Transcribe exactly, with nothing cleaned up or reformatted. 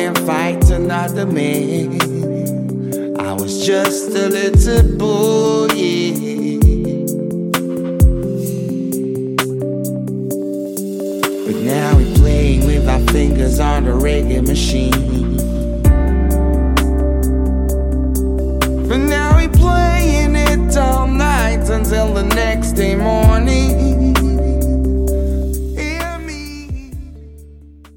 and fight another man. I was just a little boy, yeah. But now we're playing with our fingers on the reggae machine. But now we're playing it all night until the next day morning.